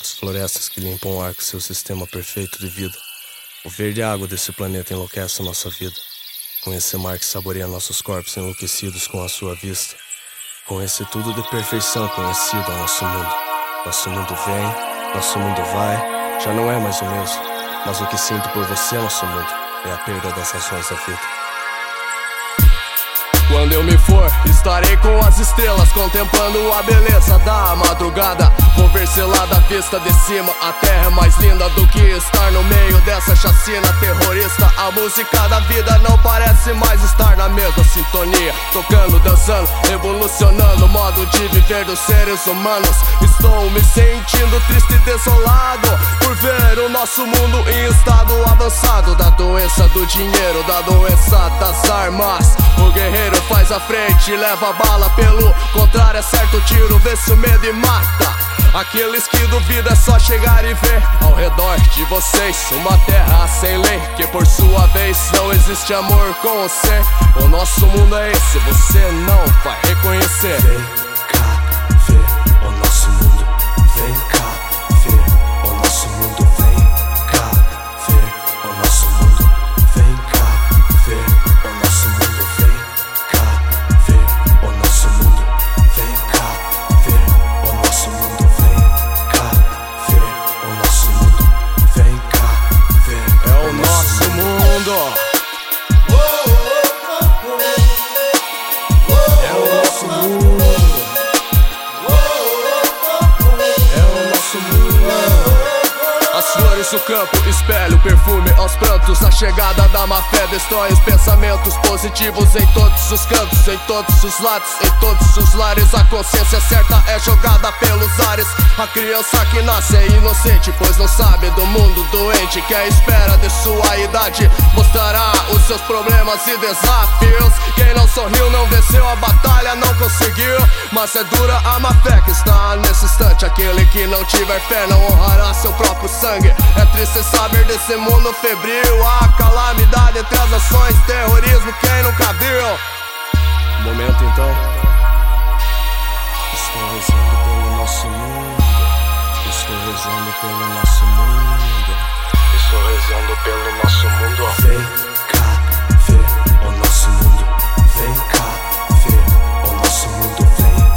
as florestas que limpam o ar com seu sistema perfeito de vida. O verde e a água desse planeta enlouquece a nossa vida. Com esse mar que saboreia nossos corpos enlouquecidos com a sua vista. Com esse tudo de perfeição conhecido ao nosso mundo. Nosso mundo vem, nosso mundo vai, já não é mais o mesmo. Mas o que sinto por você, nosso mundo, é a perda das razões da vida. Quando eu me for, estarei com as estrelas, contemplando a beleza da madrugada. Vou ver se lá da vista de cima a terra é mais linda do que estar no meio dessa chacina terrorista. A música da vida não parece mais estar na mesma sintonia. Tocando, dançando, revolucionando o modo de viver dos seres humanos. Estou me sentindo triste e desolado por ver o nosso mundo em estado avançado. Da doença do dinheiro, da doença das armas. O guerreiro faz a frente, leva a bala, pelo contrário acerta o tiro, vê se o medo e mata. Aqueles que duvidam é só chegar e ver ao redor de vocês uma terra sem lei, que por sua vez não existe amor com você. O nosso mundo é esse, você não vai reconhecer. Vem cá ver o nosso mundo, vem cá ver o nosso mundo, vem cá ver o nosso mundo, vem cá ver o nosso mundo, vem cá ver o nosso mundo, vem cá ver o nosso mundo, vem cá ver o nosso mundo, vem cá ver. É o nosso mundo. É o nosso mundo. É o nosso mundo. As flores, o campo, espelho, perfume aos prantos. A chegada da má fé destrói os pensamentos positivos em todos os cantos, em todos os lados, em todos os lares. A consciência certa é jogada pelos ares. A criança que nasce é inocente, pois não sabe do mundo doente, que à espera de sua idade mostrará os seus problemas e desafios. Quem não sorriu não venceu a batalha, não conseguiu. Mas é dura a má fé que está nesse instante. Aquele que não tiver fé não honrará seu próprio sangue. É triste saber desse mundo febril, a calamidade entre as nações, terrorismo, quem nunca viu? Momento então. Estou rezando pelo nosso mundo. Estou rezando pelo nosso mundo. Estou rezando pelo nosso mundo. Vem cá ver o nosso mundo. Vem cá ver o nosso mundo. Vem